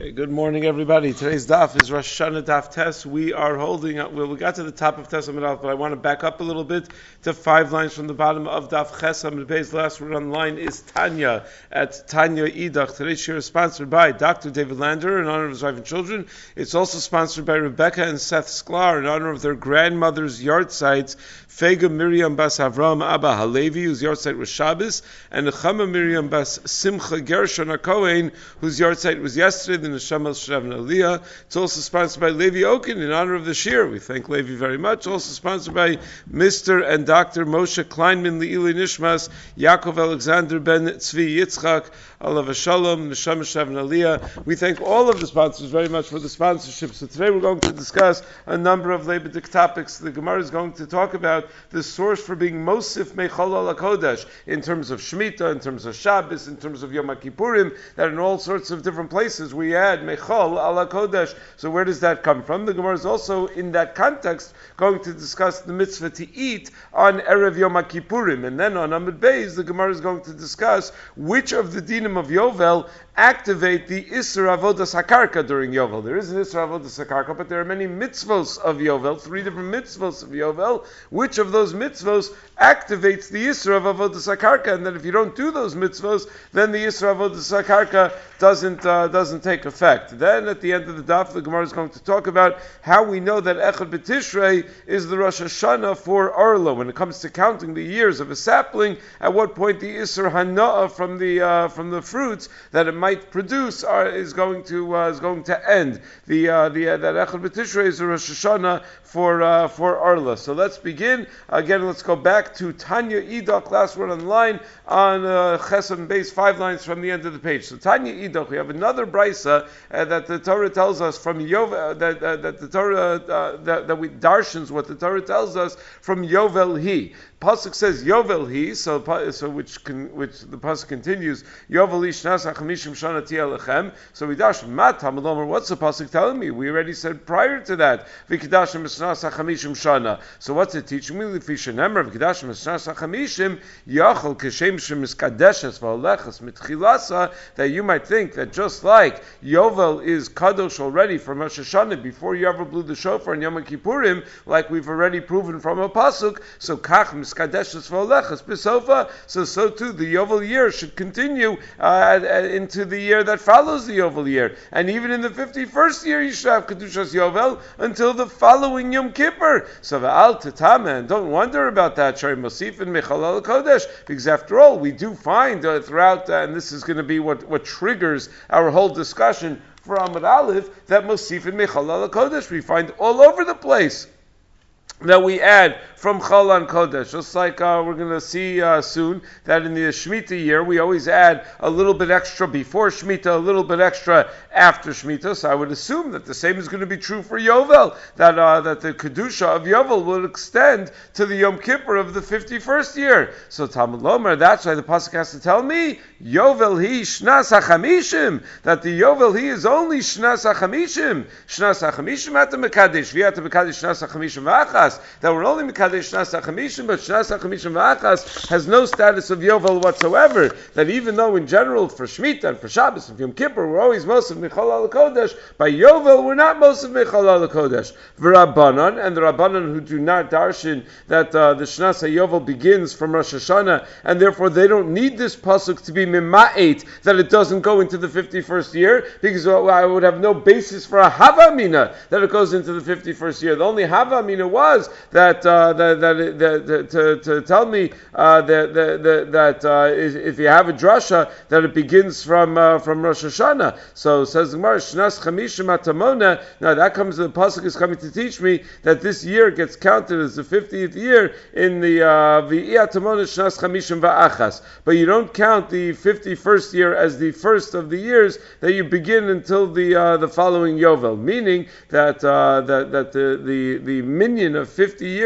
Okay, good morning, everybody. Today's daf is Rosh Hashanah Daf Tes. We are holding up. Well, we got to the top of Tes Amid Aleph, but I want to back up a little bit to 5 lines from the bottom of Daf Ches Amid Beis. The last word on the line is Tanya at Tanya Idach. Today's shir is sponsored by Dr. David Lander in honor of his wife and children. It's also sponsored by Rebecca and Seth Sklar in honor of their grandmother's yard sites. Fega Miriam Bas Avram Abba Halevi, whose yard site was Shabbos, and Nechama Miriam Bas Simcha Gershon HaKohen, whose yard site was yesterday, the Neshama Shavna Aliyah. It's also sponsored by Levi Oken in honor of the Shir. We thank Levi very much. Also sponsored by Mr. and Dr. Moshe Kleinman Le'ili Nishmas, Yaakov Alexander Ben Tzvi Yitzchak, Alav Shalom, Neshama Shavna Aliyah. We thank all of the sponsors very much for the sponsorship. So today we're going to discuss a number of Leibedic topics. The Gemara is going to talk about the source for being Mosif Mechol Al HaKodesh in terms of Shemitah, in terms of Shabbos, in terms of Yom Kippurim, that in all sorts of different places we add Mechol Al HaKodesh. So where does that come from? The Gemara is also in that context going to discuss the mitzvah to eat on Erev Yom Kippurim. And then on Amud Beis, the Gemara is going to discuss which of the dinim of Yovel activate the Isra Avodas HaKarka during Yovel. There is an Isra Avodas HaKarka, but there are many mitzvos of Yovel, 3 different mitzvos of Yovel. Which of those mitzvos activates the Isra of Avodas HaKarka? And then if you don't do those mitzvos, then the Isra of Avodas HaKarka doesn't take effect. Then at the end of the daf, the Gemara is going to talk about how we know that Echad B'Tishrei is the Rosh Hashanah for Arla. When it comes to counting the years of a sapling, at what point the Isra Hana'ah from the fruits that it might produce is going to end. That Echad B'Tishrei is the Rosh Hashanah for Arla. So let's begin. Again, let's go back to Tanya Idach, last word on the line, on Chesam Beis, 5 lines from the end of the page. So Tanya Idach, we have another brisa that the Torah tells us from Yovel, that the Torah that we darshans what the Torah tells us from Yovel Hi. Pasuk says Yovel Hi, so which the pasuk continues Yovel Hi Shnas HaChamishim Shana Tia Lechem. So we dash Mat Hamalomer. What's the pasuk telling me? We already said prior to that V'Kedashim Shnas HaChamishim Shana. So what's it teaching me? L'fi shenemer V'Kedashim Shnas HaChamishim Yachol Keshem Shemiskadeshes V'Olechas Mitchilasa. That you might think that just like Yovel is kadosh already from Rosh Hashanah before you ever blew the shofar in Yom Kippurim, like we've already proven from a pasuk. So Kach Kadeshes V'Olechas B'Sofa, so too the Yovel year should continue into the year that follows the Yovel year, and even in the 51st year you should have Kedushas Yovel until the following Yom Kippur. So V'al Tetama, and don't wonder about that. Shari Mosif and Mechal Al Kodesh, because after all we do find throughout, and this is going to be what triggers our whole discussion for Amud Aleph, that Mosif and Mechal Al Kodesh we find all over the place that we add from Chol on Kodesh. Just like we're going to see soon, that in the Shemitah year, we always add a little bit extra before Shemitah, a little bit extra after Shemitah. So I would assume that the same is going to be true for Yovel, that the Kedusha of Yovel will extend to the Yom Kippur of the 51st year. So Talmud Lomer, that's why the Pasuk has to tell me, Yovel hi Shnas HaChamishim, that the Yovel hi is only Shnas HaChamishim. Shnas HaChamishim at the Mekadesh, vi at the Mekadesh Shnas HaChamishim V'achas, that we're only Mekadesh Shnas HaChamishim, but Shnas HaChamishim V'achas has no status of Yovel whatsoever. That even though in general for Shemitah and for Shabbos and for Yom Kippur we're always most of Mechol Al Kodesh, by Yovel we're not most of Mechol Al Kodesh. V'Rabbanan, and the Rabbanan who do not darshan that the Shnas HaYovel begins from Rosh Hashanah, and therefore they don't need this pasuk to be Mima'et, that it doesn't go into the 51st year, because I would have no basis for a Havamina that it goes into the 51st year. The only Havamina was that to tell me that if you have a drasha that it begins from Rosh Hashanah. So says the Gemara, Shnas Chamishim Atamona. Now that comes, the pasuk is coming to teach me that this year gets counted as the 50th year in the V'i Atamona Shnas Chamishim Va'achas. But you don't count the 51st year as the first of the years that you begin until the following Yovel. Meaning that the minion of 50 years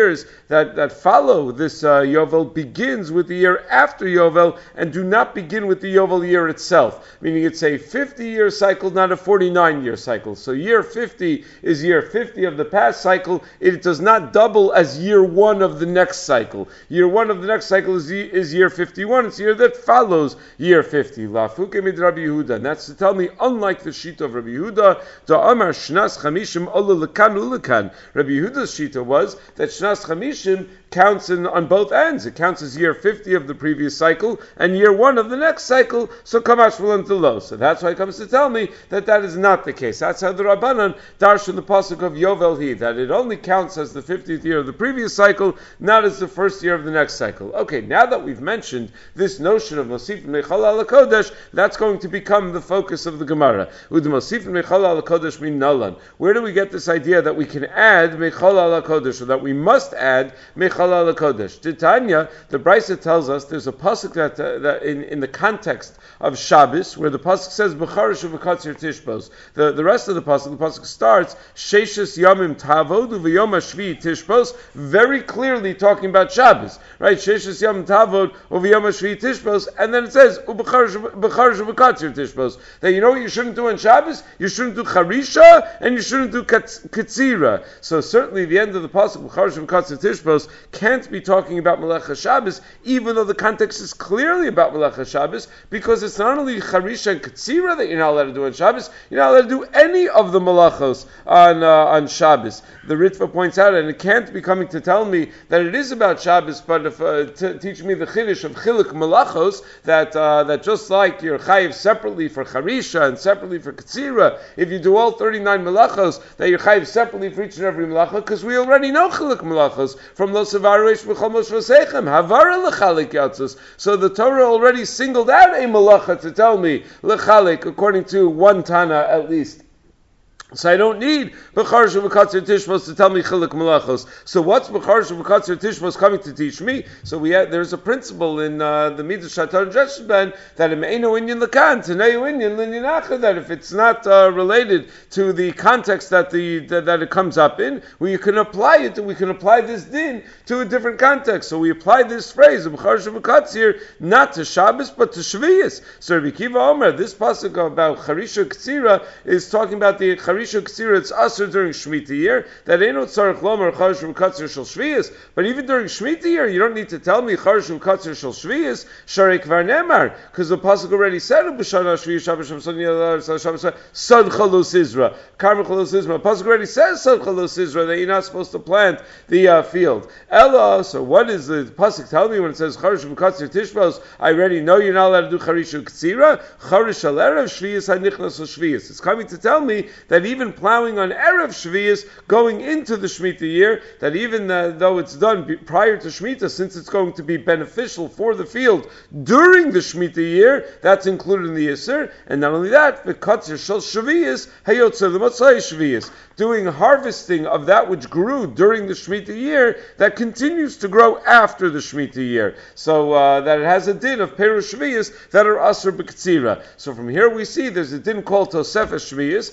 that follow this Yovel begins with the year after Yovel and do not begin with the Yovel year itself. Meaning it's a 50-year cycle, not a 49-year cycle. So year 50 is year 50 of the past cycle. It does not double as year 1 of the next cycle. Year 1 of the next cycle is year 51. It's the year that follows year 50. Lafuke mid Rabbi Yehuda. And that's to tell me, unlike the Shita of Rabbi Yehuda, da Amar Shnas Chamishim Ola Lekan Ulekan. Rabbi Yehuda's Shita was that Shnas Chamishim counts on both ends. It counts as year 50 of the previous cycle and year 1 of the next cycle, so Kamash Lo. So that's why it comes to tell me that is not the case. That's how the Rabbanan darshan the pasuk of Yovel Hi, that it only counts as the 50th year of the previous cycle, not as the first year of the next cycle. Okay, now that we've mentioned this notion of Mosif Mechal Ala Kodesh, that's going to become the focus of the Gemara. Ud Mosif Mechal Ala Kodesh min Nalan. Where do we get this idea that we can add Mechal Ala Kodesh, or that we must add Mechal Ala Kodesh? Titania, the Brisa tells us there's a pasuk that in the context of Shabbos, where the pasuk says B'charish u'v'katzir tishbos. The rest of the pasuk starts Sheishas Yamim Tavodu v'Yom Hashvi Tishbos, very clearly talking about Shabbos, right? Sheishas Yamim Tavod v'Yom Hashvi Tishbos, and then it says B'charish u'v'katzir Tishbos. That you know what you shouldn't do on Shabbos? You shouldn't do Charisha and you shouldn't do Katzira. So certainly the end of the pasuk B'charish u'v'katzir Tishbos can't be talking about Melecha Shabbos, even though the context is clearly about Melecha Shabbos, because it's not only Charisha and Katzira that you're not allowed to do on Shabbos, you're not allowed to do any of the Malachos on Shabbos. The Ritva points out, and it can't be coming to tell me that it is about Shabbos, but if teach me the Chiddush of Chilik Malachos, that just like you're Chayiv separately for Charisha and separately for Katzira, if you do all 39 Malachos, that you're Chayiv separately for each and every Malacha, because we already know Chilik Malachos from Lo Savaresh B'chol Moshe Havara L'chalik Yatzos. So the Torah already singled out a Malacha to tell me L'chalik, according to one Tana at least. So I don't need B'charish u'v'katzir tishbos to tell me Chilik Malachos. So what's B'charish u'v'katzir tishbos coming to teach me? So there's a principle in the Midrash Shatar Jeshben that im eino inyan lekan, teneu inyan l'inyan achad, that if it's not related to the context that it comes up in, we can apply this din to a different context. So we apply this phrase B'charish u'v'katzir not to Shabbos but to Shviyos. So Rabbi Kiva Omer, this pasuk about Charisha Katzira is talking about the Charisha Katsira, it's usher during Shemitah year, that ain't no tzarech lomer charish u'katzir shel shviyos, but even during Shemitah year, you don't need to tell me charish u'katzir shel shviyos, sharei kvar nemar, because the pasuk already said, b'shana shviyos shabbos shabbos sad chalos izra, karma chalos izra, the pasuk already says sad chalos izra, that you're not supposed to plant the field. Ella, so what is the pasuk tell me when it says charish u'katzir tishbos? I already know you're not allowed to do charish u'katzira, charish al erev shviyos hanichnas shviyos. It's coming to tell me that even plowing on Erev Shviyos, going into the Shemitah year, that even though it's done prior to Shemitah, since it's going to be beneficial for the field during the Shemitah year, that's included in the Yisr. And not only that, the Katzir Shel Shviyos, Hayotzer L'Motzai Shviyos, doing harvesting of that which grew during the Shemitah year, that continues to grow after the Shemitah year. So that it has a din of Perush Shviyos that are Asr B'Ktzira. So from here we see there's a din called Tosefes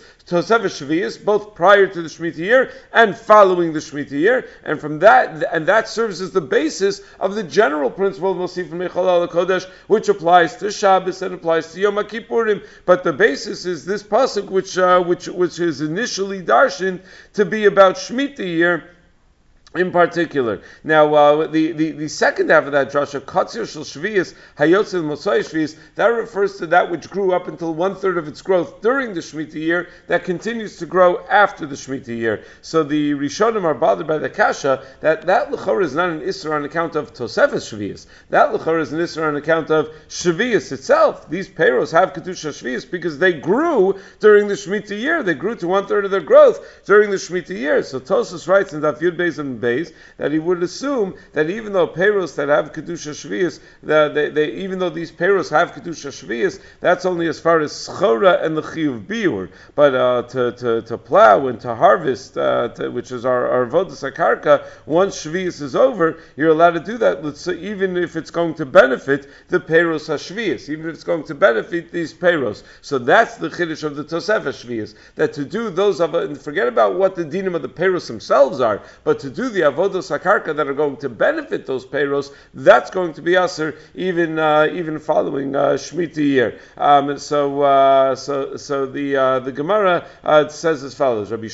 Shviyos, both prior to the Shemitah year and following the Shemitah year, and from that serves as the basis of the general principle of Mosif Mechal Ala Kodesh, which applies to Shabbos and applies to Yom Kippurim. But the basis is this pasuk, which is initially darshan to be about Shemitah year in particular. Now, the second half of that drasha, Katzir Shel Shviyos, Hayotzer L'Motzai Shviyos, that refers to that which grew up until 1/3 of its growth during the Shemitah year, that continues to grow after the Shemitah year. So the Rishonim are bothered by the kasha that l'chora is not an Isser on account of Tosefes Shviyos. That l'chora is an Isser on account of Shviyos itself. These peiros have Kedusha Shviyos because they grew during the Shemitah year. They grew to 1/3 of their growth during the Shemitah year. So Tosfos writes in Daf Yud Beis and Beis that he would assume that even though peiros that have kedusha shviyos, even though these peiros have kedusha shviyos, that's only as far as schora and the chiyuv biur. But to plow and to harvest, which is our avodas hakarka, once shviyos is over, you're allowed to do that. Even if it's going to benefit the peiros hashviyos, even if it's going to benefit these peiros. So that's the chiddush of the Tosefes Shviyos, that to do those of, and forget about what the dinim of the peiros themselves are, but to do the avodos hakarka that are going to benefit those payros, that's going to be aser even following Shemitah year. So the Gemara says as follows: Rabbi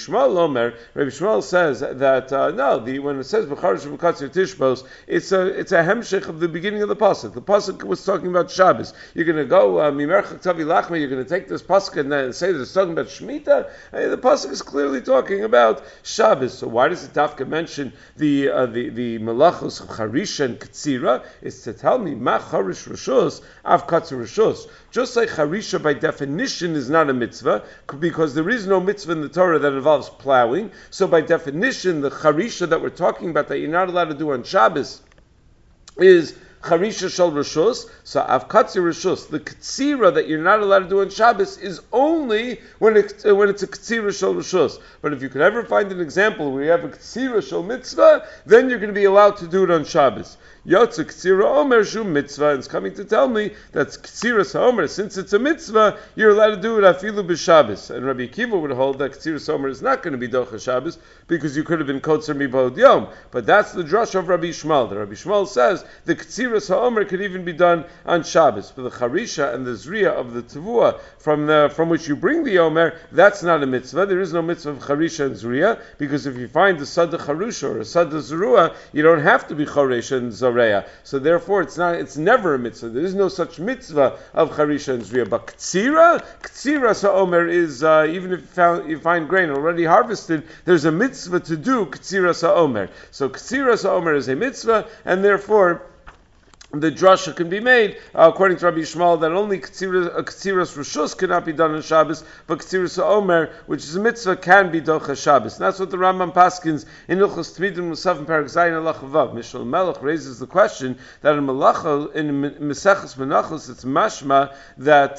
Shmuel says that when it says b'charish v'katzir tishbos, it's a hemshech of the beginning of the pasuk. The pasuk was talking about Shabbos. You're going to go mimerchak tavi lachma. You're going to take this pasuk and then say that it's talking about Shemitah. The pasuk is clearly talking about Shabbos. So why does it dafka mention the malachos of charisha and katzira? It's to tell me ma charish rishus av katzir rishus. Just like charisha by definition is not a mitzvah, because there is no mitzvah in the Torah that involves plowing. So by definition, the charisha that we're talking about that you're not allowed to do on Shabbos is charisha shel rishus. So avkatzir rishus, the katsira that you're not allowed to do on Shabbos is only when it's a katsira shel rishus. But if you could ever find an example where you have a katsira shel mitzvah, then you're going to be allowed to do it on Shabbos. Yotze Ktsira Omer Shu Mitzvah, and it's coming to tell me that Ktsira Omer, since it's a mitzvah, you're allowed to do it afilu b'Shabbos. And Rabbi Akiva would hold that Ktsira Omer is not going to be docha Shabbos because you could have been kotzer mibod yom. But that's the drush of Rabbi Shmuel. Rabbi Shmuel says the Ktsira Omer could even be done on Shabbos. But the Charisha and the Zriya of the Tavua from which you bring the Omer, that's not a mitzvah. There is no mitzvah of Charisha and Zriya, because if you find a Sada Charusha or a Sada Zerua, you don't have to be Choresh and Zareh. So therefore, it's never a mitzvah. There is no such mitzvah of charisha and zriya. But ktsira sa'omer is even if you find grain already harvested, there's a mitzvah to do ktsira sa'omer. So ktsira sa'omer is a mitzvah, and therefore the drasha can be made according to Rabbi Shmuel that only ktsiras rishus cannot be done on Shabbos, but ktsiras omer, which is a mitzvah, can be docha Shabbos. And that's what the Rambam paskins in Ilchos Tmidim Musaf and Parak Zayin Alach Vav. Mishal Melech raises the question that in Malacha, in Mesechus Menachos, it's mashma that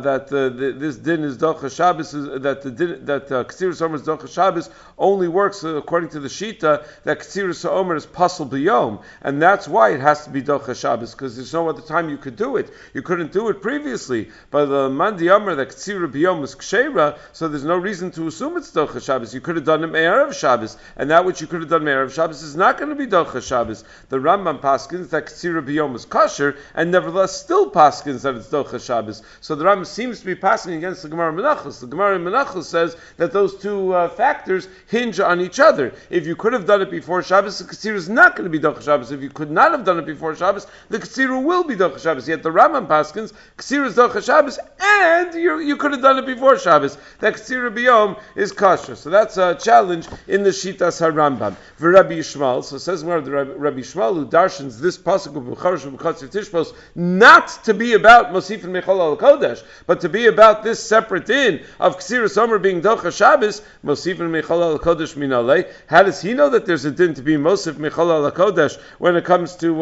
this din is docha Shabbos, that ktsiras omer is docha Shabbos only works according to the shita that ktsiras omer is pasal b'yom, and that's why it has to be docha Shabbos, because there's no other time you could do it. You couldn't do it previously. But the Mandi Amar that Ktsira B'yom is Kshera, so there's no reason to assume it's Docha Shabbos. You could have done it Me'erev Shabbos, and that which you could have done Me'erev Shabbos is not going to be Docha Shabbos. The Rambam paskins that Ktsira B'yom is kosher, and nevertheless still paskins that it's Docha Shabbos. So the Rambam seems to be passing against the Gemara Menachos. The Gemara Menachos says that those two factors hinge on each other. If you could have done it before Shabbos, the Ktsira is not going to be Docha Shabbos. If you could not have done it before Shabbos, the Ktsira will be Docha Shabbos. Yet the Rambam paskins, Ktsira is Docha Shabbos, and you could have done it before Shabbos. That Ktsira B'yom is kosher. So that's a challenge in the Shitas HaRambam. Rabbi Yishmael, so says Rabbi Yishmael, who darshans this pasuk of B'charish B'katzir Tishbos, not to be about Mosif and Mechol al Kodesh, but to be about this separate din of Ktsira Omer being Docha Shabbos, Mosif and Mechol al Kodesh minalei. How does he know that there's a din to be Mosif Mechol al Kodesh when it comes to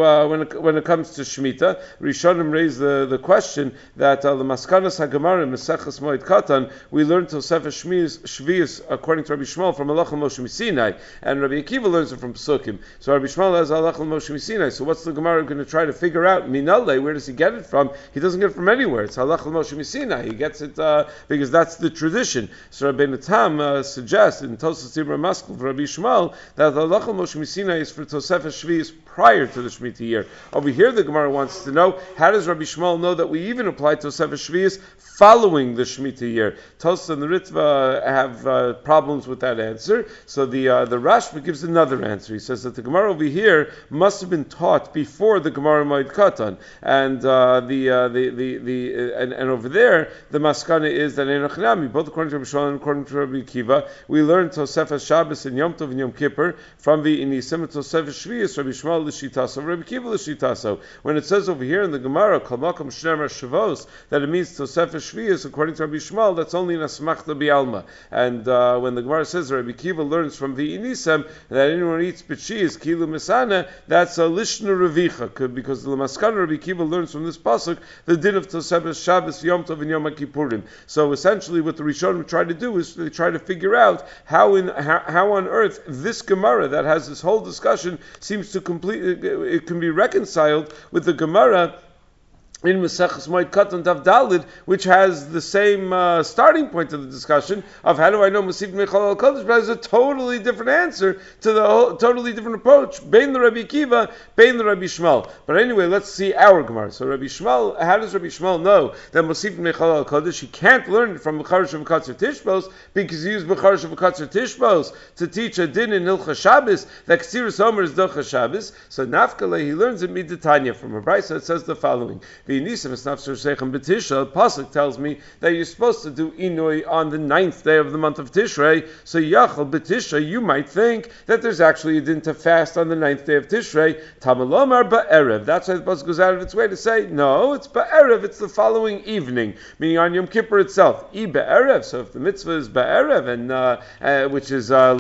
Shemitah? Rishonim raised the question that the Maskanas HaGemara in Maseches Moed Katan, we learned Tosefes Shvius according to Rabbi Shmuel from Halach Moshe Misinai, and Rabbi Akiva learns it from Pesukim. So Rabbi Shmuel has Halach Moshe Misinai. So what's the Gemara going to try to figure out? Minale, where does he get it from? He doesn't get it from anywhere. It's Halach Moshe Misinai. He gets it because that's the tradition. So Rabbi Natam suggests in Tosas Tibra Maskul for Rabbi Shmuel that Halach Moshe Misinai is for Tosefes Shvius prior to the Shemitah year. Over here, the Gemara wants to know, how does Rabbi Shmuel know that we even apply Tosefes Shvius following the Shemitah year? Tosas and the Ritva have problems with that answer. So the Rashba gives another answer. He says that the Gemara over here must have been taught before the Gemara Moed Katan, and and over there the Maskana is that in Achnami, both according to Rabbi Shmuel and according to Rabbi Akiva, we learn Tosefes Shabbos and Yom Tov and Yom Kippur from the Inisim and Tosefes Shvius, Rabbi Shmuel l'shitaso, Rabbi Akiva l'shitaso. When it says over here in the Gemara, Kol Makom Shneimar Shavos, that it means Tosefes Shvius, according to Rabbi Shmuel, that's only in Asmachta Bialma. And when the Gemara says Rabbi Akiva learns from the Inisem that anyone eats B'chis, Kilu Misana, that's a Lishna Revicha, because the Maskana Rabbi Akiva learns from this pasuk the din of Tosefes Shabbos, Yom Tov, and Yom Kippurim. So essentially, what the Rishonim try to do is they try to figure out how on earth this Gemara that has this whole discussion seems to it can be reconciled with the Gemara in Maseches Moed Katan Daf Dalid, which has the same starting point of the discussion of how do I know Masif Mechal Al Kodesh, but has a totally different answer to the totally different approach. Bein the Rabbi Kiva, Bein the Rabbi Shmuel. But anyway, let's see our Gemara. So Rabbi Shmuel, how does Rabbi Shmuel know that Masif Mechal Al Kodesh? He can't learn it from Becharish of Katzer Tishbos because he used Becharish of Katzer Tishbos to teach a din in Hilcha Shabbos that Ksiris Omer is Docha Shabbos. So Nafkale, he learns it Midatanya from a brisa. It says the following. The Pasuk tells me that you're supposed to do Inui on the 9th day of the month of Tishrei. So Yachal B'Tishrei, you might think that there's actually a din to fast on the 9th day of Tishrei. Tamalomar Ba'erev. That's why the Pasuk goes out of its way to say, no, it's Ba'erev, it's the following evening, meaning on Yom Kippur itself. I Ba'erev, so if the mitzvah is Ba'erev, and which is at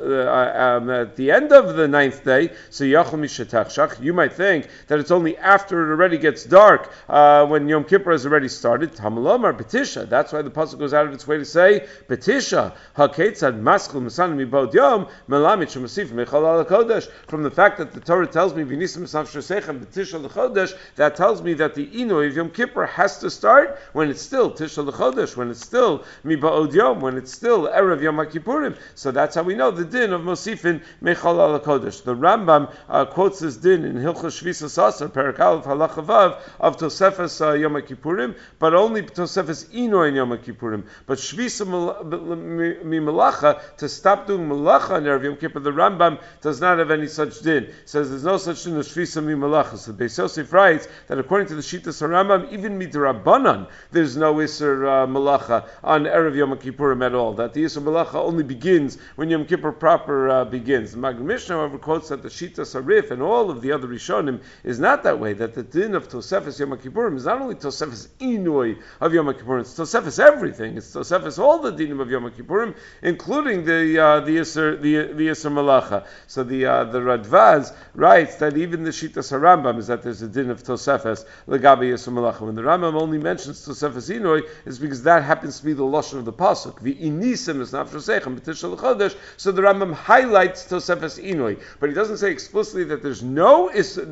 the end of the 9th day, so Yachal Mishatach, you might think that it's only after it already gets dark, when Yom Kippur has already started. Tamalomar Betisha. That's why the pasuk goes out of its way to say Betisha. Haketzad Maskil Masan Mibod Yom Melamit Shemasif Mechal Al Kodesh. From the fact that the Torah tells me V'nisim Masav Shesechem Betisha L'Chodesh, that tells me that the Inui of Yom Kippur has to start when it's still Tisha L'Chodesh, when it's still Mibod Yom, when it's still Erev Yom HaKippurim. So that's how we know the din of Mosifin Mechal Al Kodesh. The Rambam quotes this din in Hilchos Shvisa Sasar Perek Aleph Halacha Vav of Tosefes Yom HaKippurim, but only Tosefes Ino in Yom HaKippurim. But Shvisa Mi Malacha, to stop doing Malacha on Erev Yom Kippur, the Rambam does not have any such din. He says there's no such thing as Shvisa Mi Malacha. So Beis Yosef writes that according to the Shittas Rambam, even Midrabanan, there's no Isser Malacha on Erev Yom HaKippurim at all. That the Isser Malacha only begins when Yom Kippur proper begins. The Maggid Mishnah, however, quotes that the Shittas Arif and all of the other Rishonim is not that way, that the din of Tosefes Yom HaKippurim is not only Tosefes Inui of Yom HaKippurim, it's Tosefes everything. It's Tosefes all the dinim of Yom HaKippurim, including the Yisr Malacha. So the Radvaz writes that even the Shittas HaRambam is that there's a din of Tosefes Legabe Yisr Malacha. When the Rambam only mentions Tosefes Inui, it's because that happens to be the lashon of the pasuk. The Inisim is Nafshosechem B'Tisha L'Chodesh. So the Rambam highlights Tosefes Inui, but he doesn't say explicitly that there's no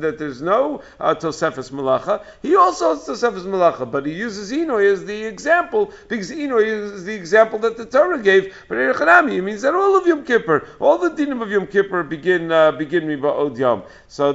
Tosefes Malacha. He also has Tosefes Malacha, but he uses Inoi as the example because Inoi is the example that the Torah gave. But in Hanami, it means that all of Yom Kippur, all the dinim of Yom Kippur begin Miba'od Yom. So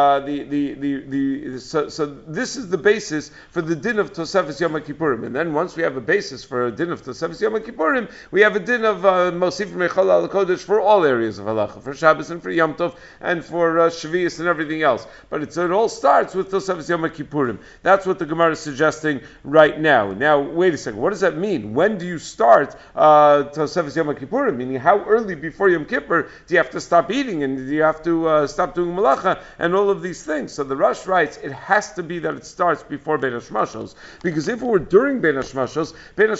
so this is the basis for the din of Tosefes Yom HaKippurim. And then once we have a basis for a din of Tosefes Yom HaKippurim, we have a din of Mosif Mechal Al Kodesh for all areas of halacha, for Shabbos and for Yom Tov and for Shavuos and everything else. But it all starts with Tosefes Yom HaKippurim. That's what the Gemara is suggesting right now. Now, wait a second. What does that mean? When do you start Tosefes Yom HaKippurim? Meaning, how early before Yom Kippur do you have to stop eating and do you have to stop doing malacha and all of these things? So the Rosh writes it has to be that it starts before Bein HaShmashos, because if it were during Bein HaShmashos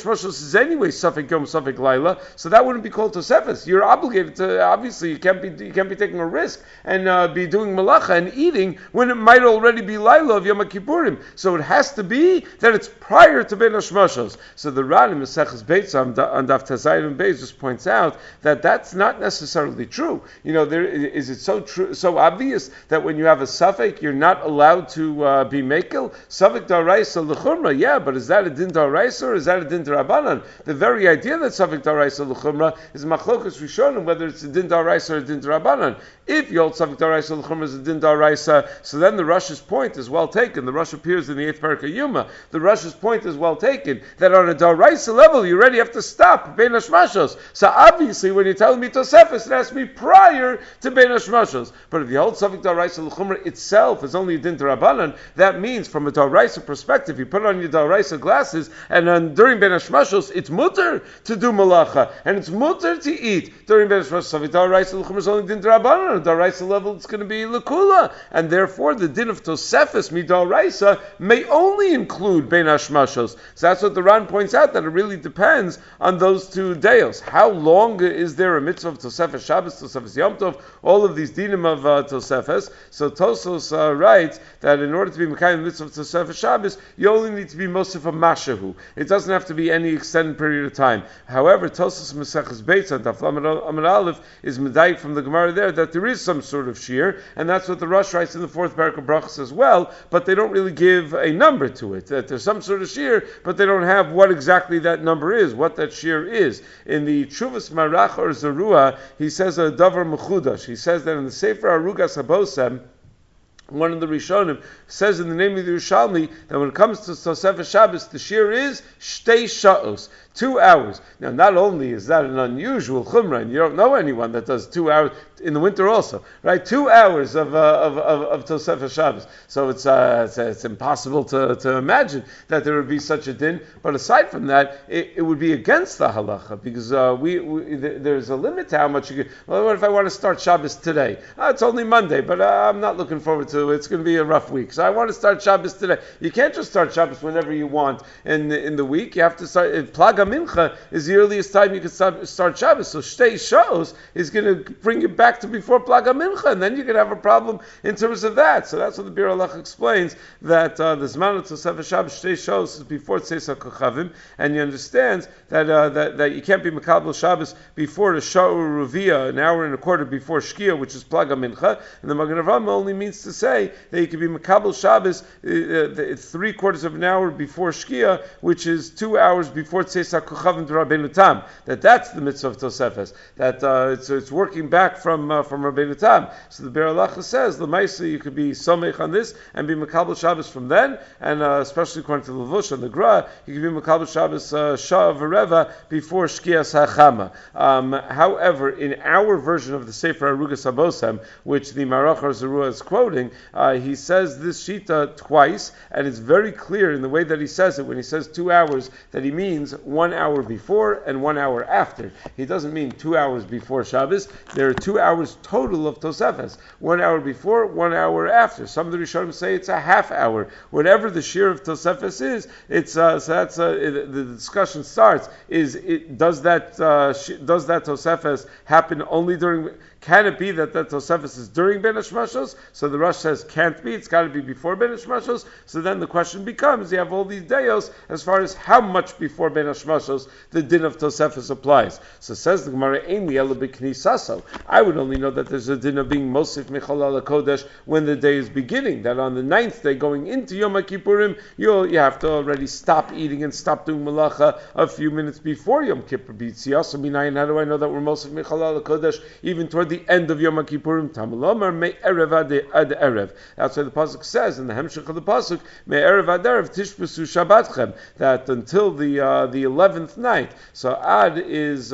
is anyway Safek Yom Safek Laila, so that wouldn't be called Tosefes. You're obligated to, obviously, you can't be taking a risk and be doing malacha and eating when it might already be Laila of Yom Kippurim. So it has to be that it's prior to Bein HaShmashos. So the Ran in Maseches Beitza on Daf Tazayim and Beis just points out that that's not necessarily true. Is it so true, so obvious that when you have a Safek, you're not allowed to be Mekel? Safek Daraisa L'chumra, yeah, but is that a Din Daraisa or is that a Din Darabanan? The very idea that Safek Daraisa L'chumra is Machlokas Rishonim, whether it's a Din Daraisa or a Din Darabanan. If you hold Safek Daraisa L'chumra is a Din Daraisa, so then the Rosh's point is well taken. The Rosh appears in the 8th Parak of Yuma. The Rosh's point is well taken, that on a Daraisa level, you already have to stop Bein HaShmashos. So obviously, when you're telling me Tosefes, it has to be prior to Bein HaShmashos. But if you hold Safek Daraisa L'chumra itself is only a Din Darabanan, that means from a Daraisa perspective, you put on your Daraisa glasses, and then during Bein HaShmashos, it's mutter to do malacha, and it's mutter to eat. During Bein HaShmashos, Safek Daraisa L'chumra is only Din Darabanan. On a Daraisa level, it's going to be L'kula. And therefore, the Din of Tosefes, Midaraisa, may only include Bein HaShmashos. So that's what the Ran points out, that it really depends on those two days. How long is there a mitzvah of Tosefes Shabbos, Tosefes Yom Tov, all of these dinim of Tosefes? So Tosos writes that in order to be Mekayim mitzvah of Tosefes Shabbos, you only need to be Mosif of Mashahu. It doesn't have to be any extended period of time. However, Tosos Maseches Beitz and Daf Amud Aleph is medayik from the Gemara there that there is some sort of shear, and that's what the Rosh writes in the 4th Parak of Brachos as well, but they don't really give give a number to it, that there's some sort of shear, but they don't have what exactly that number is, what that shear is. In the Chuvas Marach or Zerua, he says a davar mechudash. He says that in the Sefer Arugas Habosem, one of the Rishonim says in the name of the Yerushalmi that when it comes to Tosefes Shabbos, the shear is shtei sha'os, 2 hours. Now, not only is that an unusual chumrah, and you don't know anyone that does 2 hours in the winter also, right? 2 hours of Tosefes Shabbos. So it's impossible to imagine that there would be such a din. But aside from that, it would be against the halacha because there's a limit to how much you can. Well, what if I want to start Shabbos today? It's only Monday, but I'm not looking forward to it. It's going to be a rough week, so I want to start Shabbos today. You can't just start Shabbos whenever you want in the week. You have to start. Plaga Mincha is the earliest time you can start Shabbos. So Shtei Shos is going to bring you back to before Plaga Mincha, and then you can have a problem in terms of that. So that's what the Bir Halach explains, that the Zman of Tosefes Shabbos Shtei Shos is before Tzeis HaKochavim, and he understands that you can't be Mekabel Shabbos before the Sha'ur Ruvia, an hour and a quarter before Shkia, which is Plaga Mincha, and the Magen Avraham only means to say that you can be Mekabel Shabbos 3/4 of an hour before Shkia, which is 2 hours before Tzeis HaKochavim Rabbeinu Tam. That's the mitzvah of Tosefes. That it's working back from Rabbeinu Tam. So the Be'er Halacha says the Maisa you could be somech on this and be Mekabel Shabbos from then, and especially according to the Levush and the Gra, you can be Mekabel Shabbos Shah V'Reva before Shkias HaChama. However, in our version of the Sefer Arugas Habosem, which the Marach or Zerua is quoting, he says this shita twice, and it's very clear in the way that he says it when he says 2 hours that he means 1 hour before and 1 hour after. He doesn't mean 2 hours before Shabbos. There are 2 hours total of Tosefes. 1 hour before, 1 hour after. Some of the Rishonim say it's a half hour. Whatever the shear of Tosefes is, it's the discussion starts. Does that Tosefes happen only during? Can it be that Tosefes is during Ben Hashmashos? So the Rosh says can't be. It's got to be before Ben Hashmashos. So then the question becomes: you have all these dayos as far as how much before Ben Hashmashos the din of Tosefes applies. So says the Gemara, "Ein li ela b'knisaso." I would only know that there's a din of being mosif mechal ala kodesh when the day is beginning. That on the 9th day, going into Yom Kippurim, you have to already stop eating and stop doing malacha a few minutes before Yom Kippur. B'tziyaso minayin. How do I know that we're mosif mechal ala kodesh even toward the end of Yom Kippurim? Tamalomar me erev ad erev. That's why the pasuk says in the hemshech of the pasuk, me erev ad erev tishpesu shabbatchem, that until the 11th night. So ad is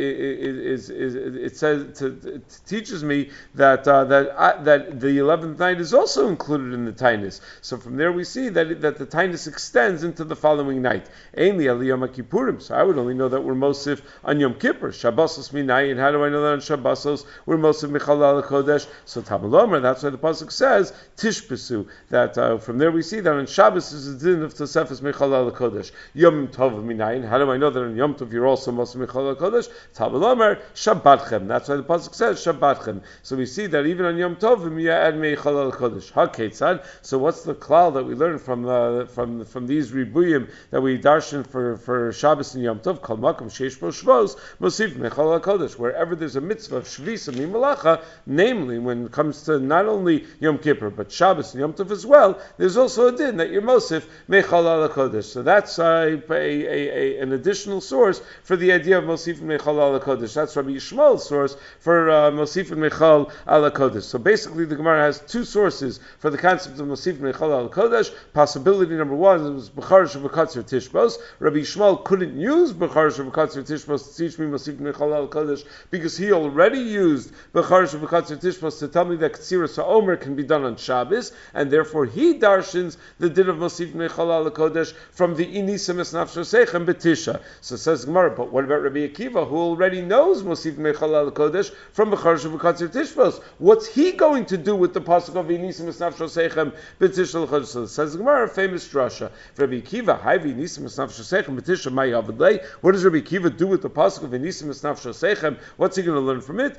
it says it teaches me that the 11th night is also included in the tainus. So from there we see that the tainus extends into the following night. Ainli al Yom Kippurim. So I would only know that we're mosif on Yom Kippur. Shabbosos minayin. How do I know that on Shabbosos we're mosif michal al kodesh? So Tamalomer. That's why the pasuk says tishpesu. That from there we see that on Shabbos is the din of Tosefes michal al kodesh. Yom Tov minayin. How do I know that on Yom Tov you're also mosif michal al kodesh? Tamalomer Shabbatchem. That's why the pasuk says Shabbatchem. So we see that even on Yom Tov you add michal al kodesh. Haketzad. So what's the klal that we learn from these ribuyim that we darshan for Shabbos and Yom Tov? Kol makom sheish bo shvos mosif michal al kodesh. Wherever there's a mitzvah of shvis and mimalacha, namely when it comes to not only Yom Kippur but Shabbos and Yom Tov as well, there's also a din that you're mosif michal al kodesh. So that's an additional source for the idea of mosif michal al kodesh. That's Rabbi Yishmael's source for mosif michal al kodesh. So basically, the Gemara has two sources for the concept of mosif michal al kodesh. Possibility number one is b'charish v'katzir tishbos. Rabbi Yishmael couldn't use b'charish v'katzir tishbos to teach me mosif michal al kodesh because he already used b'charish v'katzir tishbos to tell me that Ktziras HaOmer can be done on Shabbos, and therefore he darshins the din of mosif michal al kodesh from the inisim es nafshosechem b'tisha. So says Gemara, but what about Rabbi Akiva, who already knows mosif michal al kodesh from b'charish v'katzir tishbos? What's he going to do with the pasuk of inisim es nafshosechem b'tisha l'chodesh? So says Gemara, a famous drasha. Rabbi Akiva, hi v'inisim es nafshosechem b'tisha may avadlei. What does Rabbi Akiva do with the pasuk of inisim es nafshosechem? What's he going to learn from it?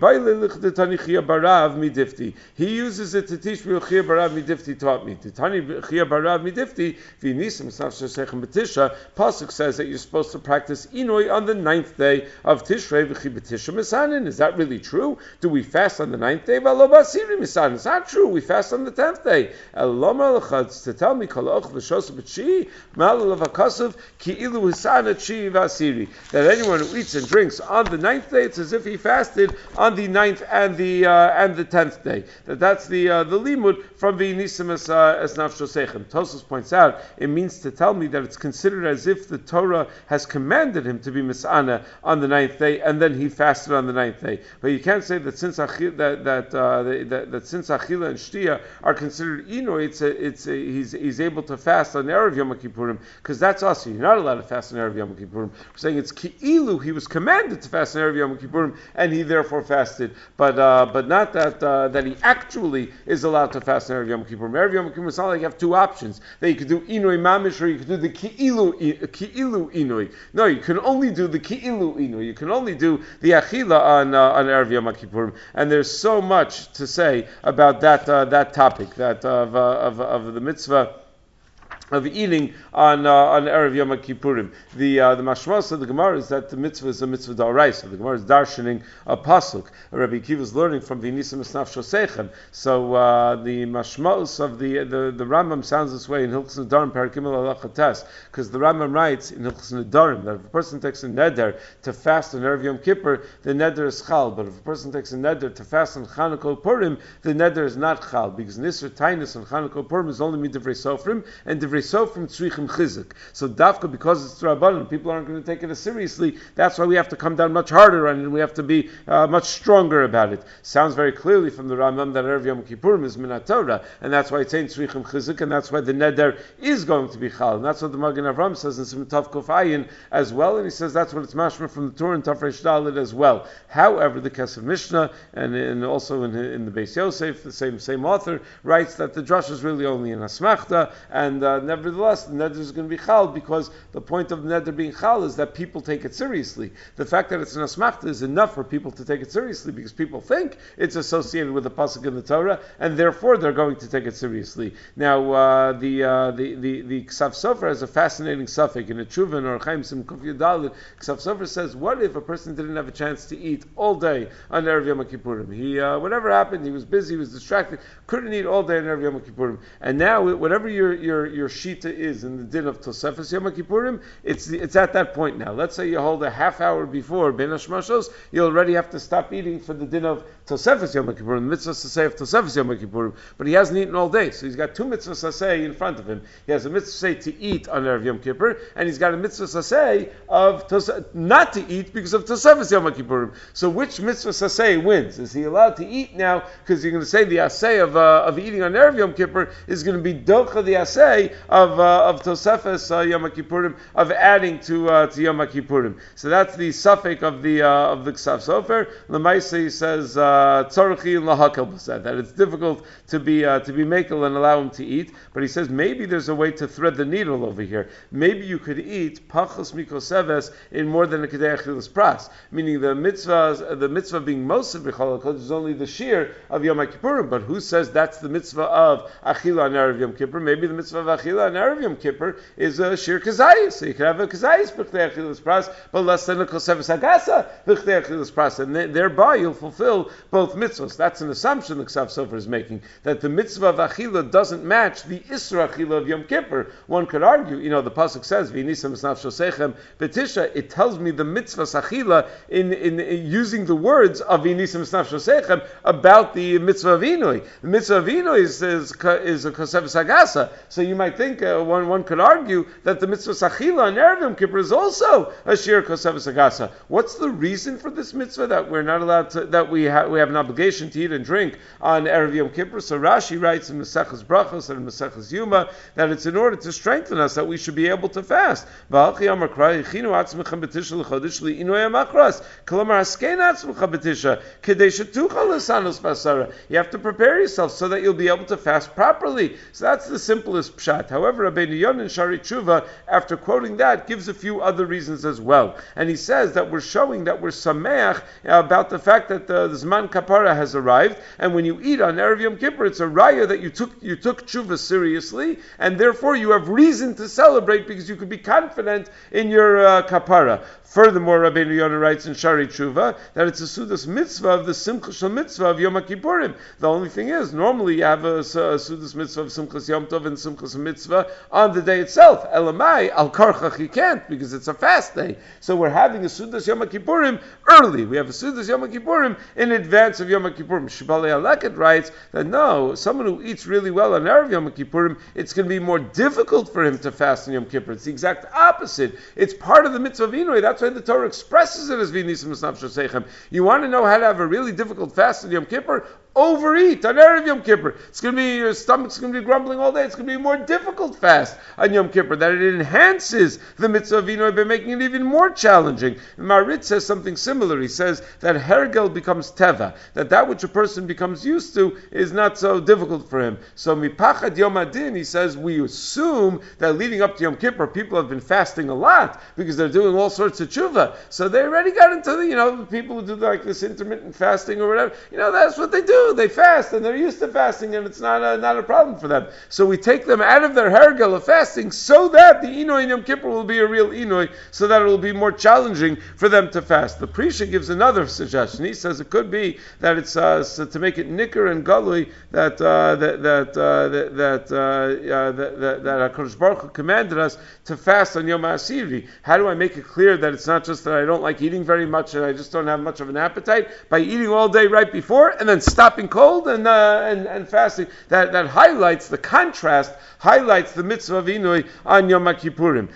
He uses it to teach me Chia Barav Midifti taught me. Tani Chia Barav Midifti v'inisim es nafshosechem b'tisha. Pasuk says that that you're supposed to practice Inui on the 9th day of Tishrei v'chi b'tisha misanin. Is that really true? Do we fast on the 9th day? V'lo b'asiri misanin. It's not true. We fast on the 10th day. Elomar l'chad, to tell me, kol och l'shos b'tshi, ma'al l'vakasav, ki ilu hisan atshi v'asiri. That anyone who eats and drinks on the 9th day, it's as if he fasted on the 9th and the 10th day. That's the limud from the Nisim as nafsho sechem. Tosfos points out it means to tell me that it's considered as if the Torah has commanded him to be misana on the 9th day, and then he fasted on the 9th day. But you can't say that since Achila and Shtia are considered Inoy, he's able to fast on Erev Yom Kippurim, because that's us. You're not allowed to fast on Erev Yom Kippurim. We're saying it's Ki'ilu, he was commanded to fast on Erev Yom Kippurim, and he therefore fasted. But not that he actually is allowed to fast on Erev Yom Kippurim. Erev Yom Kippurim is not like you have two options. That you could do Inoy Mamish, or you could do the Ki'ilu Inoy. No, you can only do the Ki'ilu Inoy. You can only do the Achila on Erev Yom Kippurim. And there's so much to say about that topic, that of the mitzvah of eating on Erev Yom Kippurim. The mashmas of the Gemara is that the mitzvah is a mitzvah d'oraisa. The Gemara is darshaning a pasuk. Rabbi Akiva is learning from the Nisim Esnaf Shosechem. So the mashmas of the Rambam sounds this way in Hilchos Nedarim Parakim Alachatas, because the Rambam writes in Hilchos Nedarim that if a person takes a neder to fast on Erev Yom Kippur, the neder is chal. But if a person takes a neder to fast on Chanukah Purim, the neder is not chal, because Nisr Tainus on Chanukah Purim is only midivrei sofrim, and divrei sofrim tzrichim chizuk. So dafka, because it's Rabbanan, people aren't going to take it as seriously. That's why we have to come down much harder on it, and we have to be much stronger about it. Sounds very clearly from the Rambam that Erev Yom Kippurim is minat Torah, and that's why it's saying tzrichim chizuk, and that's why the neder is going to be chal. And that's what the Magen Avram says in Simon Tov Kuf Ayin as well, and he says that's what it's mashma from the Torah and Tafresh Dalet as well. However, the Kesef Mishnah and also in the Beis Yosef, the same author writes that the drush is really only in Asmachta, and nevertheless the neder is going to be chal, because the point of the neder being chal is that people take it seriously. The fact that it's an asmachta is enough for people to take it seriously, because people think it's associated with the pasuk in the Torah, and therefore they're going to take it seriously. Now the Ksav Sofer has a fascinating suffix in a Tshuva or Chaim Sim Kuf Yudalid. Ksav Sofer says, what if a person didn't have a chance to eat all day on Erev Yom Kippurim? He whatever happened, he was busy, he was distracted, couldn't eat all day on Erev Yom Kippurim, and now whatever your shita is in the din of Tosefes Yom Kippurim, it's at that point now. Let's say you hold a half hour before Ben Hashmashos, you already have to stop eating for the din of Tosefes Yom Kippurim, the mitzvah saseh of Tosefes Yom Kippurim, but he hasn't eaten all day, so he's got two mitzvahs saseh in front of him. He has a mitzvah saseh to eat on Erev Yom Kippur, and he's got a mitzvah saseh of not to eat because of Tosefes Yom Kippurim. So which mitzvah saseh wins? Is he allowed to eat now? Because you're going to say the aseh of eating on Erev Yom Kippur is going to be docha the aseh of Tosefes Yom Kippurim, of adding to Yom Kippurim. So that's the suffix of the Ksav Sofer. Lemaisa, he says tzorchi and lahakal b'sad, that it's difficult to be makel and allow him to eat. But he says maybe there's a way to thread the needle over here. Maybe you could eat pachos mikoseves in more than a kedei achilas pras, meaning the mitzvah being most of b'chol hakol is only the shear of Yom Kippurim. But who says that's the mitzvah of achila on Erev Yom Kippur? Maybe the mitzvah of achila on Erev Yom Kippur is a shir kazayis. So you can have a kazayis b'chdei achilas pras, but less than a koseves agasa b'chdei achilas pras, and thereby you'll fulfill both mitzvahs. That's an assumption the Ksav Sofer is making, that the mitzvah of achila doesn't match the isra achila of Yom Kippur. One could argue, the pasuk says v'nisam esnaf shosechem b'tisha. It tells me the mitzvah achila in using the words of v'nisam esnaf shosechem about the mitzvah of inui. The mitzvah of inui is a koseves agasa. So you might think one could argue that the mitzvah achila on Erev Yom Kippur is also a shir koseves agasa. What's the reason for this mitzvah, that we're not allowed to, that we have an obligation to eat and drink on Erev Yom Kippur? So Rashi writes in Maseches Brachos and Maseches Yuma that it's in order to strengthen us that we should be able to fast. You have to prepare yourself so that you'll be able to fast properly. So that's the simplest pshat. However, Rabbeinu Yonah in Shari Tshuva, after quoting that, gives a few other reasons as well. And he says that we're showing that we're sameach about the fact that the Zman Kapara has arrived, and when you eat on Erev Yom Kippur, it's a raya that you took Tshuva seriously, and therefore you have reason to celebrate because you could be confident in your Kapara. Furthermore, Rabbeinu Yonah writes in Shari Tshuva that it's a Sudas mitzvah of the Simcha Shel Mitzvah of Yom Kippurim. The only thing is, normally you have a Sudas mitzvah of Simchas Yom Tov and Simchas Mitzvah on the day itself. Elamai, al karchach, you can't because it's a fast day. So we're having a Sudas Yom Kippurim early. We have a Sudas Yom Kippurim in advance of Yom Kippurim. Shbalei Aleket writes that no, someone who eats really well on Erev Yom Kippurim, it's going to be more difficult for him to fast on Yom Kippur. It's the exact opposite. It's part of the mitzvah of Inui. That's why the Torah expresses it as V'nisim Esnafsho Seichem. You want to know how to have a really difficult fast on Yom Kippur? Overeat on Erev Yom Kippur. It's going to be, your stomach's going to be grumbling all day. It's going to be a more difficult fast on Yom Kippur. That it enhances the mitzvah of Inui by making it even more challenging. Marit says something similar. He says that hergel becomes teva, that which a person becomes used to is not so difficult for him. So mipachad Yom Adin, he says, we assume that leading up to Yom Kippur, people have been fasting a lot because they're doing all sorts of tshuva. So they already got into the people who do like this intermittent fasting or whatever. That's what they do. They fast and they're used to fasting, and it's not a problem for them. So we take them out of their hergel of fasting so that the Inui in Yom Kippur will be a real Inui, so that it will be more challenging for them to fast. The Prisha gives another suggestion. He says it could be that it's so to make it nicker and galui that HaKadosh Baruch Hu commanded us to fast on Yom HaAsiri. How do I make it clear that it's not just that I don't like eating very much and I just don't have much of an appetite? By eating all day right before and then stopping cold and fasting. That highlights the contrast, highlights the mitzvah of Inui on Yom Kippurim.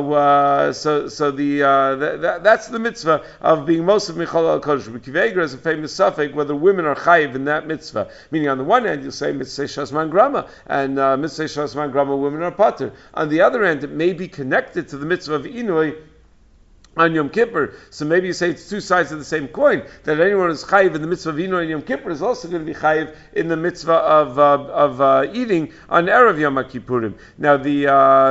That's the mitzvah of being most of Michal al Kodesh. Kiveger is a famous suffix whether women are chayiv in that mitzvah. Meaning, on the one hand, you'll say mitzvah shasman grama, and mitzvah shasman grama women are pater. On the other hand, it may be connected to the mitzvah of Inui on Yom Kippur. So maybe you say it's two sides of the same coin, that anyone who's chayiv in the mitzvah of Inui on Yom Kippur is also going to be chayiv in the mitzvah of eating on Erev Yom Kippurim. Now the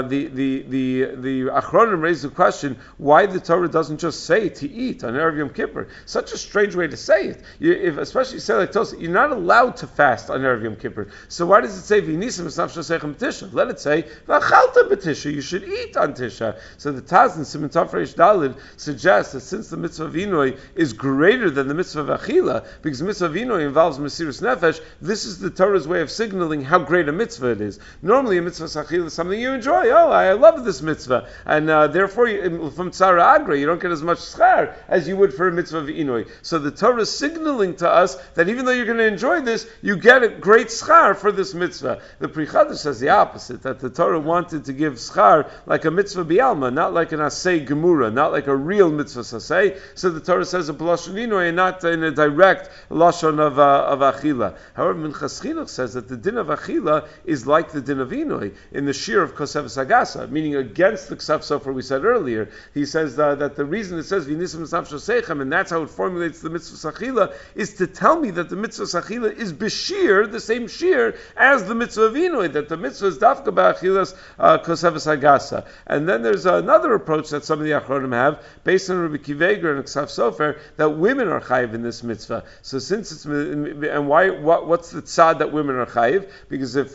Achronim raised the question, why the Torah doesn't just say to eat on Erev Yom Kippur? Such a strange way to say it. Especially you say like Tosfos, you're not allowed to fast on Erev Yom Kippur. So why does it say V'nisim Esnafsho Seichem Tisha? Let it say V'achalta b'Tisha. You should eat on Tisha. So the Taz in Siman Tov Reish Daled suggests that since the mitzvah of Inui is greater than the mitzvah of Achila, because the mitzvah of Inui involves Mesiras Nefesh, this is the Torah's way of signaling how great a mitzvah it is. Normally a mitzvah of Achila is something you enjoy. Oh, I love this mitzvah. And therefore, from Tzara Agra, you don't get as much schar as you would for a mitzvah of Inui. So the Torah is signaling to us that even though you're going to enjoy this, you get a great schar for this mitzvah. The Pri Chadash says the opposite, that the Torah wanted to give schar like a mitzvah bialma, not like an asay gemura, not like a real mitzvah saseh. So the Torah says a b'lashon Inui and not in a direct lashon of achila. However, Minchas Chinuch says that the din of achila is like the din of Inui in the shir of Kosev Sagasa, meaning against the Ksav Sofer we said earlier. He says that the reason it says V'nisim Esnafsho Seichem, and that's how it formulates the mitzvah achila, is to tell me that the mitzvah achila is b'shir, the same shir as the mitzvah of Inui, that the mitzvah is dafka ba'achilas Kosev Sagasa. And then there's another approach that some of the Achronim have, based on Rabbi Kiveger and Ksav Sofer, that women are chayiv in this mitzvah. So since it's, and what's the tzad that women are chayiv? Because if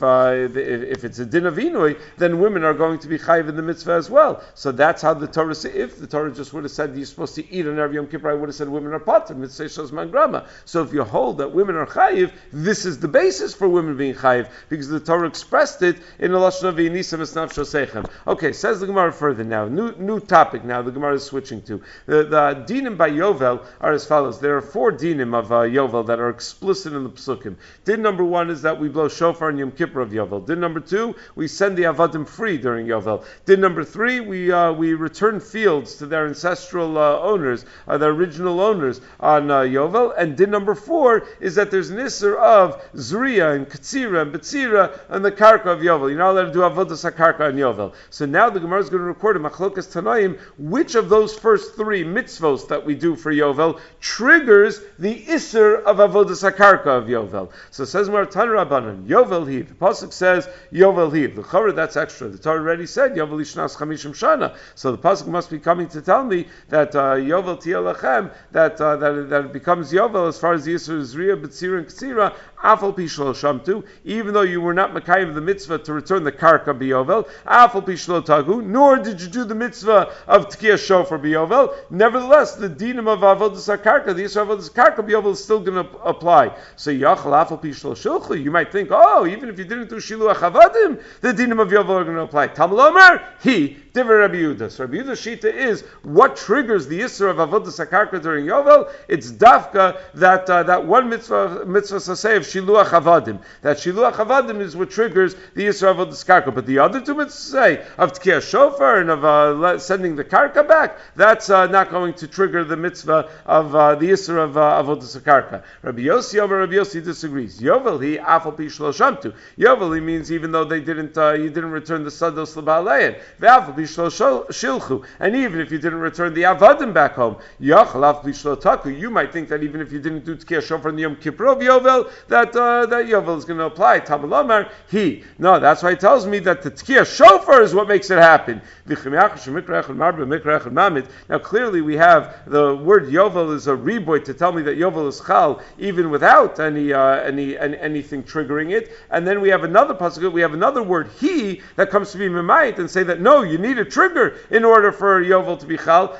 it's a din of Inui, then women are going to be chayiv in the mitzvah as well. So that's how the Torah says. If the Torah just would have said you're supposed to eat on Erev Yom Kippur, I would have said women are pater, mitzvah shasman grama. So if you hold that women are chayiv, this is the basis for women being chayiv, because the Torah expressed it in the lashon of V'nisim Esnafsho Seichem. Okay, says the Gemara further now. New topic now. The Gemara is switching to. The dinim by Yovel are as follows. There are 4 dinim of Yovel that are explicit in the Pesukim. Din number 1 is that we blow shofar on Yom Kippur of Yovel. Din number 2, we send the Avadim free during Yovel. Din number 3, we return fields to their ancestral owners, their original owners on Yovel. And din number 4 is that there's an Isser of Zriya and Katsira and Betzira and the Karka of Yovel. You're not allowed to do Avodas HaKarka on Yovel. So now the Gemara is going to record in Machlokas Tanaim which of those first three mitzvos that we do for Yovel triggers the Isser of Avodas HaKarka of Yovel. So it says Martan Rabbanan, Yovel Hiv. The Pasuk says Yovel Hiv. The Chorah, that's extra. The Torah already said Yovel Ishnas Chamishim Shana. So the Pasuk must be coming to tell me that Yovel Tiyah Lachem, that it becomes Yovel as far as the Isser is Riyah, B'tzira, and Ktsira, Afal Pishlo Shamtu, even though you were not Makayim the mitzvah to return the Karka B'Yovel, Afal Pishlo Tagu, nor did you do the mitzvah of Tkiyah Shofar B'Yovel, nevertheless, the dinim of Avodas HaKarka, the Yisra of Avodas HaKarka B'Yovel is still going to apply. So Yachal Afal Pishlo Shilchu, you might think, oh, even if you didn't do Shiluach Avadim, the dinim of Yovel are going to apply. Talmud Omer, Divrei Rabbi Yehuda. So Rabbi Yehuda's shita is what triggers the Yisra of Avodas HaKarka during Yovel. It's dafka that one mitzvah saseh of Shiluach Avadim. That Shiluach Avadim is what triggers the Yisra of Avodas HaKarka. But the other two mitzvahs of Tkiyah Shofar and of sending the Karka back, that's not going to trigger the mitzvah of the Yisra of Avodas HaKarka. Rabbi Yossi disagrees. Yovel he afal pi shlo shamtu. Yovel he means even though you didn't return the sados l'ba'alein. Ve'afal pi shlo shilchu. And even if you didn't return the avadim back home, yachal afal pi shlo taku. You might think that even if you didn't do Tkiyah Shofar in the Yom Kippur of Yovel, that Yovel is going to apply. Talmud Omer no, that's why he tells me that the Tkiyah Shofar is what makes it happen. Now clearly we have the word Yovel is a reboy to tell me that Yovel is chal even without anything triggering it. And then we have another pasuk, we have another word he that comes to be memait and say that no, you need a trigger in order for Yovel to be chal.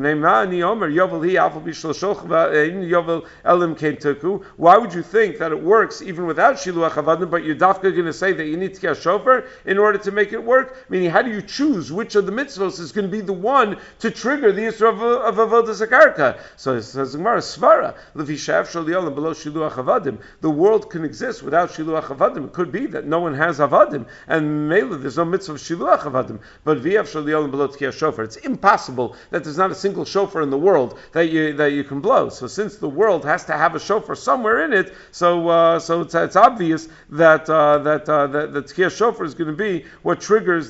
Why would you think that it works even without Shiluach Avadim, but you're dafka going to say that you need Tkiyah Shofar in order to make it work? Meaning, how do you choose which of the mitzvos is going to be the one to trigger the Yisra of Avodas HaKarka? So it says Gemara, Svara, Levishav Shaliolam below Shiluach Avadim. The world can exist without Shiluach Avadim. It could be that no one has Avadim, and Mela, there's no mitzvah of Shiluach Avadim, but Viav Shaliolam below Tkiyah Shofar. It's impossible that there's not a single shofar in the world that you can blow. So since the world has to have a shofar somewhere in it, so it's obvious that the Tkiyah Shofar is going to be what triggers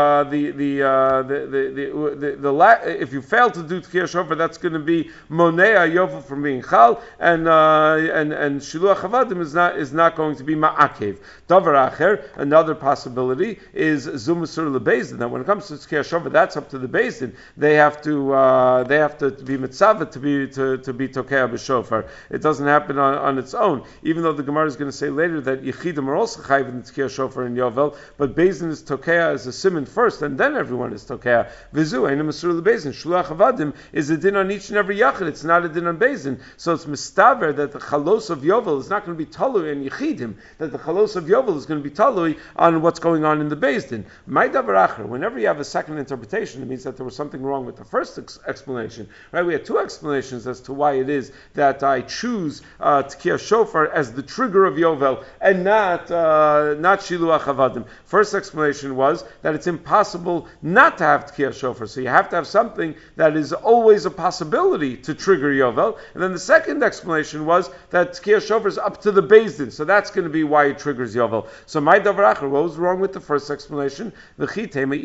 if you fail to do Tkiyah Shofar, that's going to be Monea Yovel from being Chal, and Shiluach Avadim is not going to be Ma'akev. Davar Acher, another possibility is Zumasur LeBezdin. Now when it comes to Tkiyah Shofar, that's up to the Bezdin. They have to be mitzvah to be Tokea b'Shofar. It doesn't happen on its own. Even though the Gemara is going to say later that Yechidim are also chayiv in the Tkiyah Shofar in Yovel, but Bezdin is Tokea as a simon first, and then everyone is Tokea. Vizu Eina Masur LeBezdin. Shluach Avadim is a din on each and every Yachid. It's not a din on Bezdin. So it's mistaver that the Chalos of Yovel is not going to be talui in Yechidim. That the Chalos of Yovel is going to be talui on what's going on in the Bezdin. My davar acher. Whenever you have a second interpretation, it means that there was something wrong with the first explanation. Right? We had two explanations as to why it is that I choose Tkiyah Shofar as the trigger of Yovel and not Shiluach Avadim. First explanation was that it's impossible not to have Tkiyah Shofar, so you have to have something that is always a possibility to trigger Yovel. And then the second explanation was that Tkiyah Shofar is up to the Bezdin, so that's going to be why it triggers Yovel. So my davar acher, what was wrong with the first explanation? Because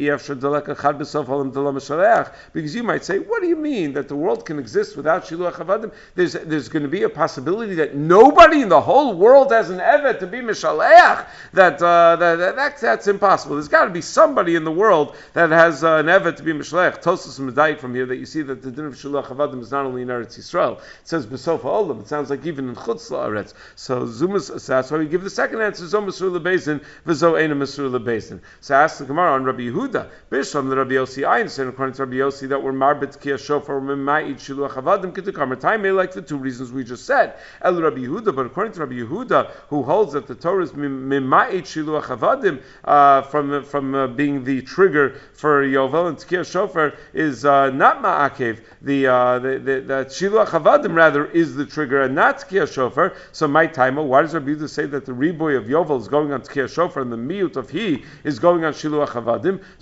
you might say, what do you mean that the world can exist without Shiluach Avadim? There's going to be a possibility that nobody in the whole world has an Evet to be Mishaleach. That's impossible. There's got to be somebody in the world that has an Evet to be Mishaleach. Tosas Medayik from here that you see that the din of Shiluach Avadim is not only in Eretz Yisrael. It says B'sof Ha'olam. It sounds like even in Chutz La'aretz. So that's why we give the second answer, Zo Masur LeBezdin, V'zo Eina Masur LeBezdin. So ask the Gemara on Rabbi Yehuda. Bishlam the Rabbi Yossi Ayin, according to Rabbi Yossi, that were Marbet Tkiyah Shofar Mima'id Shiluach Avadim K'Tekam Time, like the two reasons we just said. El Rabbi Yehuda, but according to Rabbi Yehuda, who holds that the Torah is Mima'id Shiluach Avadim from being the trigger for Yovel and Tkiyah Shofar is not Ma'akev. That Shiluach Avadim rather is the trigger and not Tkiyah Shofar. So my timer, why does Rabbi Yehuda say that the reboy of Yovel is going on Tkiyah Shofar and the miut of he is going on Shiluach Avadim? So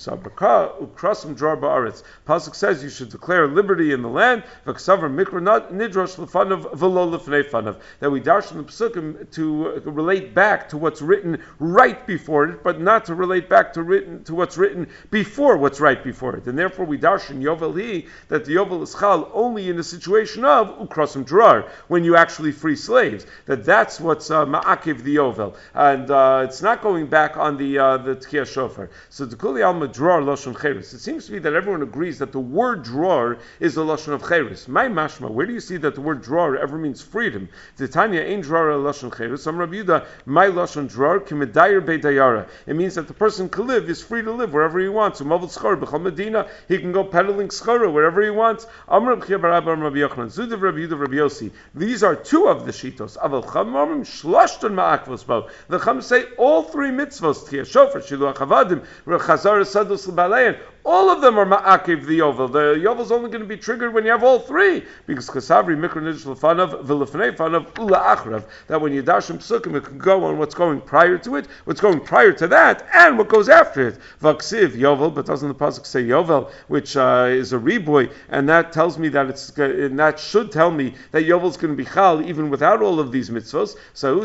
Torah ukrasim drar ba'aretz. Pasuk says you should declare liberty in the land. V'ksaver mikra nidrosh lefanav v'lo lefnei fanav. That we darshan the Pesukim to relate back to what's written right before it, but not to relate back to what's written before what's right before it. And therefore we darshan Yovel hi, that the Yovel is chal only in the situation of ukrasim drar, when you actually free slaves. That's what's ma'akiv the Yovel. And it's not going back on the Tkiyah Shofar. So the Kuli Alma drar Lashon Cheres. It seems to be that everyone agrees that the word drar is the Lashon of Cheres. My mashma, where do you see that the word drar ever means freedom? The Tanya ain't drar Lashon Cheres. Some Rabbi Yehuda, my Lashon drar kimedayer beidayara. It means that the person can live, is free to live wherever he wants. Umavel schar b'chol medina, he can go peddling schara wherever he wants. Amar Rabbi Bar Abba Rabbi Yochanan, Zudav Rabbi Yehuda Rabbi Yossi. These are two of the shitos. Aval chamamim shlashton ma'akvos bo. The Chum say all three mitzvos, Tkiyah Shofar, Shiluach Havadim, Chazar Sadus L'Balein, all of them are ma'akiv the Yovel. The Yovel is only going to be triggered when you have all three, because Chasavri Mikra Nidish L'Fanav, V'Lefnei Fanav, Ula Achrav, that when you dash Pesukim, it can go on what's going prior to it, what's going prior to that, and what goes after it. Vaksiv Yovel, but doesn't the pasuk say Yovel, which is a riboy, and that tells me that and that should tell me that Yovel is going to be chal even without all of these mitzvos. So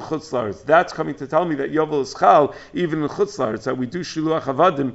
that's coming to tell me that Yovel is chal even in Chutz La'aretz, that we do Shiluach Havadim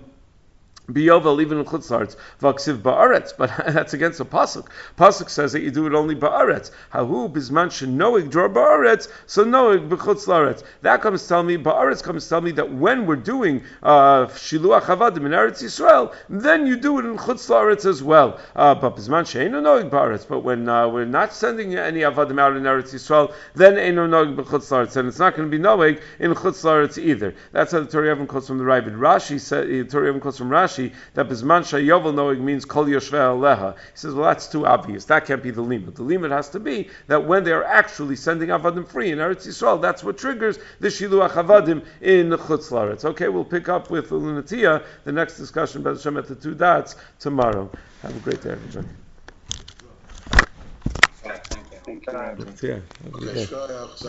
Biyovel even in Chutz La'aretz, Vaksiv Ba'aretz, but that's against the pasuk. Pasuk says that you do it only Ba'aretz. Hahu bizman shenoig drar Ba'aretz, so noig b'Chutz La'aretz. That comes to tell me, Ba'aretz comes to tell me that when we're doing Shiluach Havadim in Eretz Yisrael, then you do it in Chutz La'aretz as well. But bizman she'eino noig Ba'aretz, but when we're not sending any Havadim out in Eretz Yisrael, then eino noig b'Chutz La'aretz, and it's not going to be noig in Chutz La'aretz either. That's how the Torah Yevon quotes from the Ravid. Rashi said, Torah Yevon quotes from Rashi, that Bizman Shayovel Noeg means Kol Yoshvei Aleha. He says, well, that's too obvious. That can't be the limit. The limit has to be that when they are actually sending Avadim free in Eretz Yisrael, that's what triggers the Shiluach Avadim in Chutz La'aretz. Okay, we'll pick up with Lunatia, the next discussion by Hashem at the two dots tomorrow. Have a great day, everybody. Thank you. Yeah, have a good day.